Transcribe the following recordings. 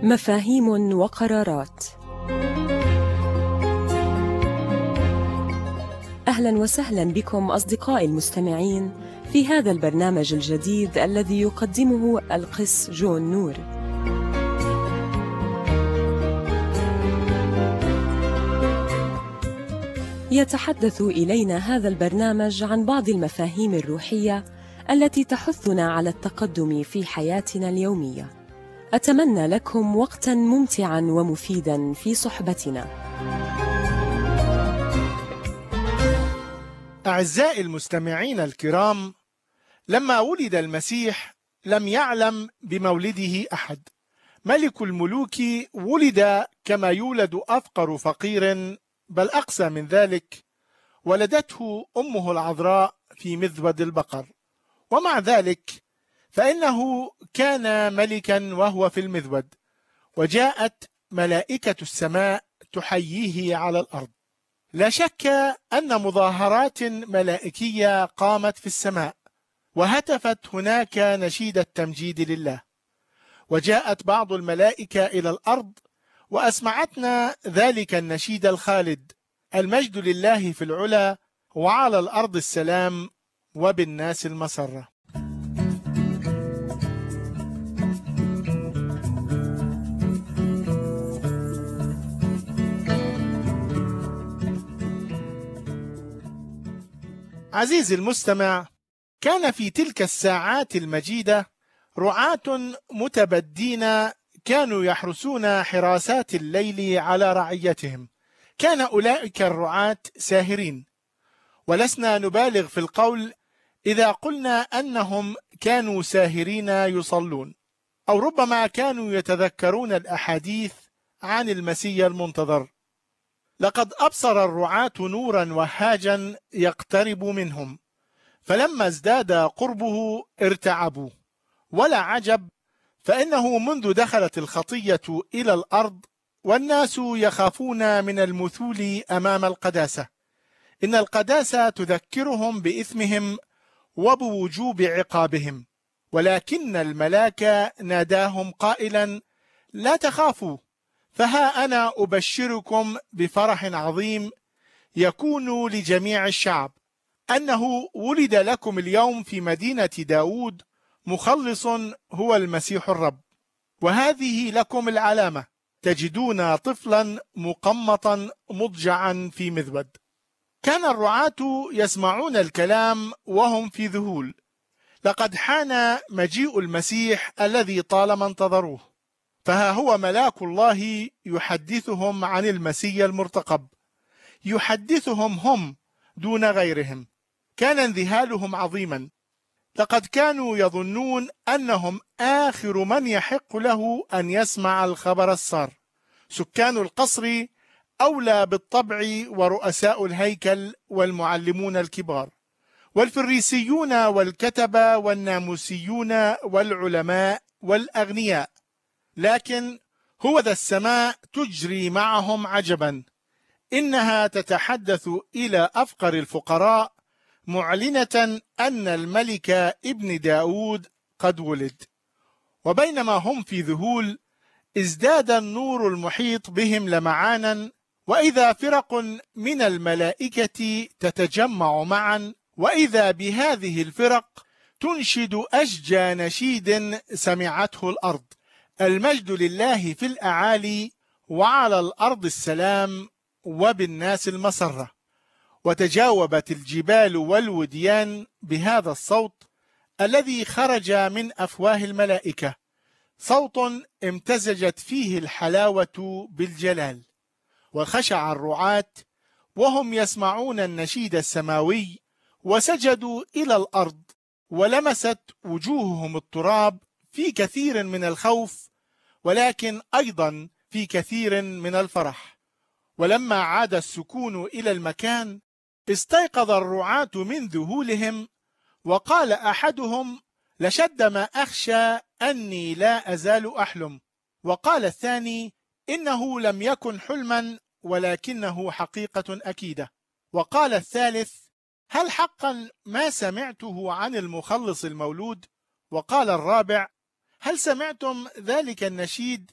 مفاهيم وقرارات. أهلا وسهلا بكم أصدقائي المستمعين في هذا البرنامج الجديد الذي يقدمه القس جون نور. يتحدث إلينا هذا البرنامج عن بعض المفاهيم الروحية التي تحثنا على التقدم في حياتنا اليومية. أتمنى لكم وقتاً ممتعاً ومفيداً في صحبتنا. أعزائي المستمعين الكرام، لما ولد المسيح لم يعلم بمولده أحد. ملك الملوك ولد كما يولد أفقر فقير، بل أقسى من ذلك، ولدته أمه العذراء في مذود البقر. ومع ذلك فإنه كان ملكا وهو في المذود، وجاءت ملائكة السماء تحييه على الأرض. لا شك أن مظاهرات ملائكية قامت في السماء، وهتفت هناك نشيد التمجيد لله. وجاءت بعض الملائكة إلى الأرض وأسمعتنا ذلك النشيد الخالد: المجد لله في العلا، وعلى الأرض السلام، وبالناس المسرة. عزيزي المستمع، كان في تلك الساعات المجيدة رعاة متبدين كانوا يحرسون حراسات الليل على رعيتهم. كان أولئك الرعاة ساهرين، ولسنا نبالغ في القول إذا قلنا أنهم كانوا ساهرين يصلون، أو ربما كانوا يتذكرون الأحاديث عن المسيح المنتظر. لقد أبصر الرعاة نورا وهاجا يقترب منهم، فلما ازداد قربه ارتعبوا. ولا عجب، فإنه منذ دخلت الخطية إلى الأرض والناس يخافون من المثول أمام القداسة. إن القداسة تذكرهم بإثمهم وبوجوب عقابهم، ولكن الملاك ناداهم قائلا: لا تخافوا، فها أنا أبشركم بفرح عظيم يكون لجميع الشعب، أنه ولد لكم اليوم في مدينة داود مخلص هو المسيح الرب. وهذه لكم العلامة: تجدون طفلا مقمطا مضجعا في مذود. كان الرعاة يسمعون الكلام وهم في ذهول. لقد حان مجيء المسيح الذي طالما انتظروه، فها هو ملاك الله يحدثهم عن المسيح المرتقب، يحدثهم هم دون غيرهم. كان انذهالهم عظيما. لقد كانوا يظنون أنهم آخر من يحق له أن يسمع الخبر السار. سكان القصر أولى بالطبع، ورؤساء الهيكل والمعلمون الكبار والفريسيون والكتبة والناموسيون والعلماء والأغنياء. لكن هو ذا السماء تجري معهم عجبا، إنها تتحدث إلى أفقر الفقراء معلنة أن الملك ابن داود قد ولد. وبينما هم في ذهول، ازداد النور المحيط بهم لمعانا، وإذا فرق من الملائكة تتجمع معا، وإذا بهذه الفرق تنشد أشجى نشيد سمعته الأرض: المجد لله في الأعالي، وعلى الأرض السلام، وبالناس المسرة. وتجاوبت الجبال والوديان بهذا الصوت الذي خرج من أفواه الملائكة، صوت امتزجت فيه الحلاوة بالجلال. وخشع الرعاة وهم يسمعون النشيد السماوي، وسجدوا إلى الأرض، ولمست وجوههم التراب في كثير من الخوف، ولكن أيضا في كثير من الفرح. ولما عاد السكون إلى المكان، استيقظ الرعاة من ذهولهم، وقال أحدهم: لشد ما أخشى أني لا أزال أحلم. وقال الثاني: إنه لم يكن حلما، ولكنه حقيقة أكيدة. وقال الثالث: هل حقا ما سمعته عن المخلص المولود؟ وقال الرابع: هل سمعتم ذلك النشيد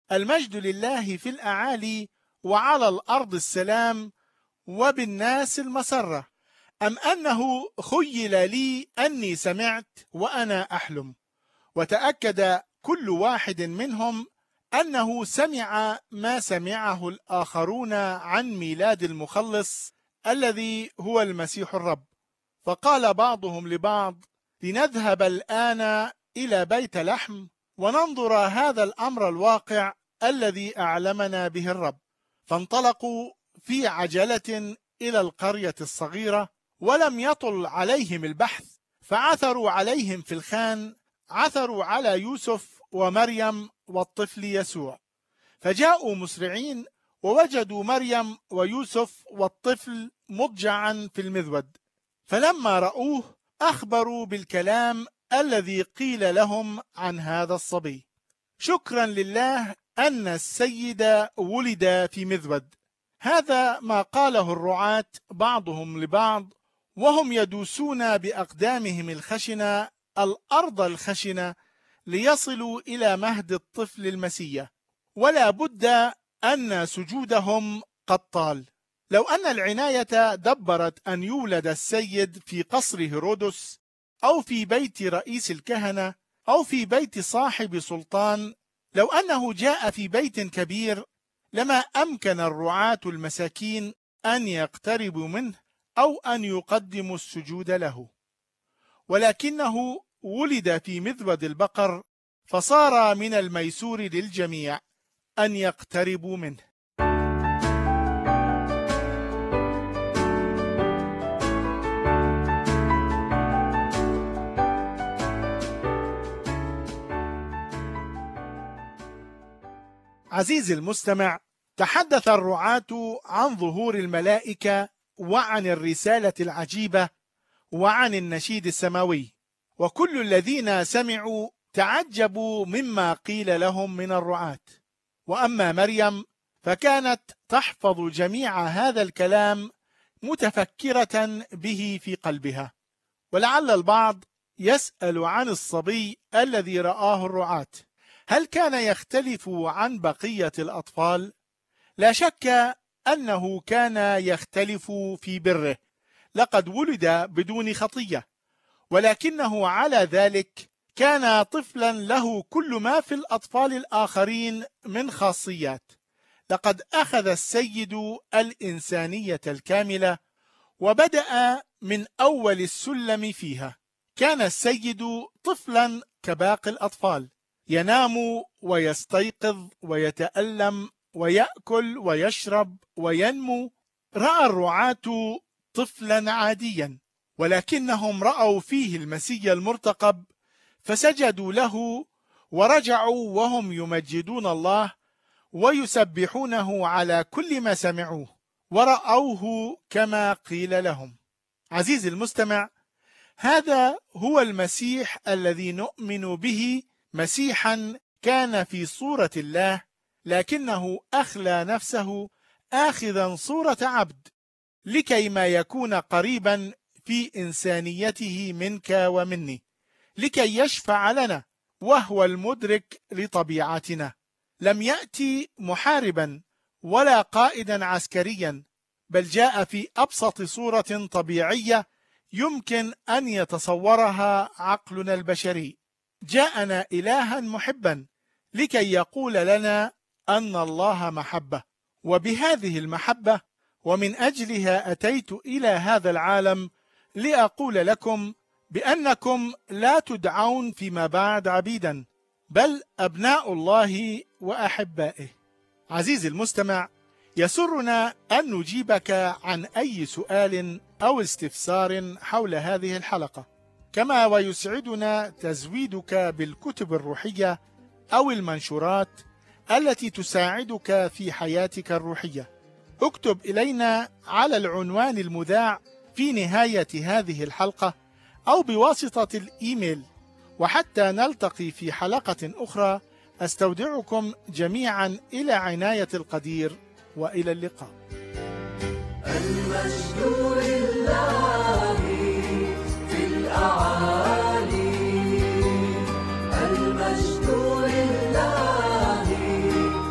المجد لله في الأعالي، وعلى الأرض السلام، وبالناس المسرة. أم أنه خيل لي أني سمعت وأنا أحلم، وتأكد كل واحد منهم أنه سمع ما سمعه الآخرون عن ميلاد المخلص الذي هو المسيح الرب. فقال بعضهم لبعض: لنذهب الآن إلى بيت لحم وننظر هذا الأمر الواقع الذي أعلمنا به الرب. فانطلقوا في عجلة إلى القرية الصغيرة، ولم يطل عليهم البحث، فعثروا عليهم في الخان، عثروا على يوسف ومريم والطفل يسوع. فجاءوا مسرعين ووجدوا مريم ويوسف والطفل مضجعا في المذود. فلما رأوه أخبروا بالكلام الذي قيل لهم عن هذا الصبي. شكرا لله أن السيد ولد في مذود. هذا ما قاله الرعاة بعضهم لبعض وهم يدوسون بأقدامهم الخشنة الأرض الخشنة ليصلوا إلى مهد الطفل المسيح. ولا بد أن سجودهم قد طال. لو أن العناية دبرت أن يولد السيد في قصر هيرودس، أو في بيت رئيس الكهنة، أو في بيت صاحب سلطان، لو أنه جاء في بيت كبير، لما أمكن الرعاة المساكين أن يقتربوا منه أو أن يقدموا السجود له. ولكنه ولد في مذود البقر، فصار من الميسور للجميع أن يقتربوا منه. عزيزي المستمع، تحدث الرعاة عن ظهور الملائكة وعن الرسالة العجيبة وعن النشيد السماوي، وكل الذين سمعوا تعجبوا مما قيل لهم من الرعاة. وأما مريم فكانت تحفظ جميع هذا الكلام متفكرة به في قلبها. ولعل البعض يسأل عن الصبي الذي رآه الرعاة، هل كان يختلف عن بقية الأطفال؟ لا شك أنه كان يختلف في بره، لقد ولد بدون خطية، ولكنه على ذلك كان طفلا له كل ما في الأطفال الآخرين من خاصيات. لقد أخذ السيد الإنسانية الكاملة وبدأ من أول السلم فيها. كان السيد طفلا كباقي الأطفال، ينام ويستيقظ ويتألم ويأكل ويشرب وينمو. رأى الرعاة طفلا عاديا، ولكنهم رأوا فيه المسيح المرتقب، فسجدوا له ورجعوا وهم يمجدون الله ويسبحونه على كل ما سمعوه ورأوه كما قيل لهم. عزيزي المستمع، هذا هو المسيح الذي نؤمن به، مسيحا كان في صورة الله، لكنه أخلى نفسه آخذا صورة عبد، لكي ما يكون قريبا في إنسانيته منك ومني، لكي يشفع لنا وهو المدرك لطبيعتنا. لم يأتي محاربا ولا قائدا عسكريا، بل جاء في أبسط صورة طبيعية يمكن أن يتصورها عقلنا البشري. جاءنا إلها محبا لكي يقول لنا أن الله محبة، وبهذه المحبة ومن أجلها أتيت إلى هذا العالم لأقول لكم بأنكم لا تدعون فيما بعد عبيدا، بل أبناء الله وأحبائه. عزيزي المستمع، يسرنا أن نجيبك عن أي سؤال أو استفسار حول هذه الحلقة، كما ويسعدنا تزويدك بالكتب الروحية أو المنشورات التي تساعدك في حياتك الروحية. اكتب إلينا على العنوان المذاع في نهاية هذه الحلقة أو بواسطة الإيميل. وحتى نلتقي في حلقة أخرى، أستودعكم جميعا إلى عناية القدير، وإلى اللقاء. المجد لله في الأعالي، المجد لله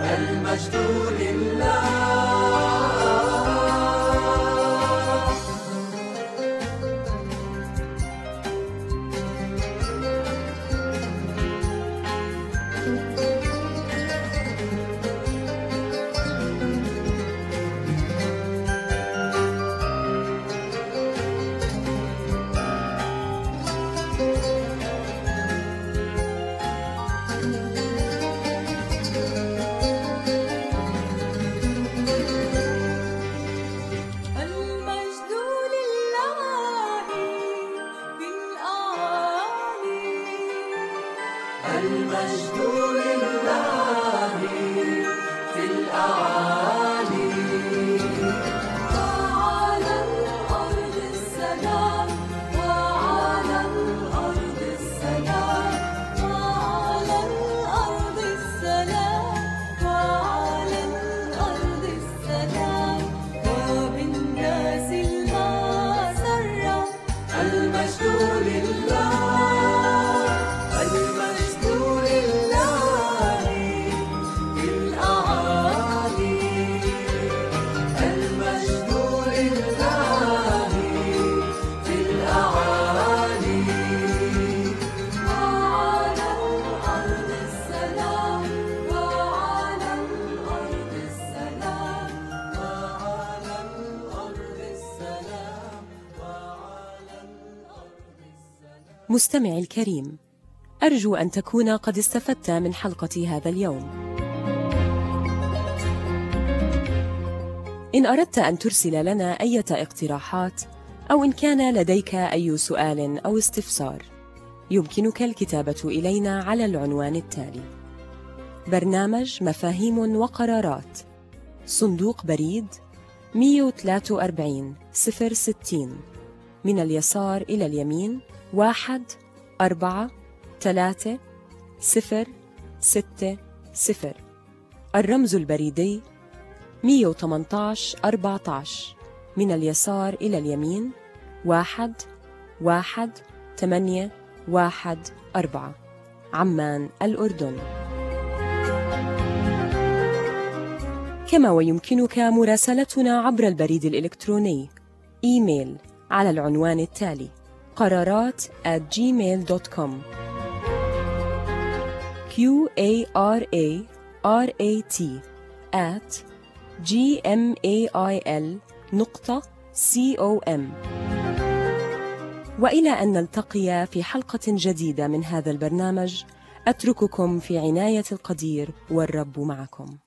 المجد لله. المجد لله في الأعالي، وعلى الأرض السلام، وعلى الأرض السلام، وعلى الأرض السلام، وعلى الأرض السلام، وبالناس المسرة. المجد لله، مستمعي الكريم، أرجو أن تكون قد استفدت من حلقة هذا اليوم. إن أردت أن ترسل لنا أي اقتراحات أو إن كان لديك أي سؤال أو استفسار، يمكنك الكتابة إلينا على العنوان التالي: برنامج مفاهيم وقرارات، صندوق بريد 143 060، من اليسار إلى اليمين 1436060. الرمز البريدي 118 14، من اليسار إلى اليمين 11814، عمان الأردن. كما ويمكنك مراسلتنا عبر البريد الإلكتروني إيميل على العنوان التالي: قرارات@gmail.com. QARARAT@gmail.com. وإلى أن نلتقي في حلقة جديدة من هذا البرنامج، أترككم في عناية القدير، والرب معكم.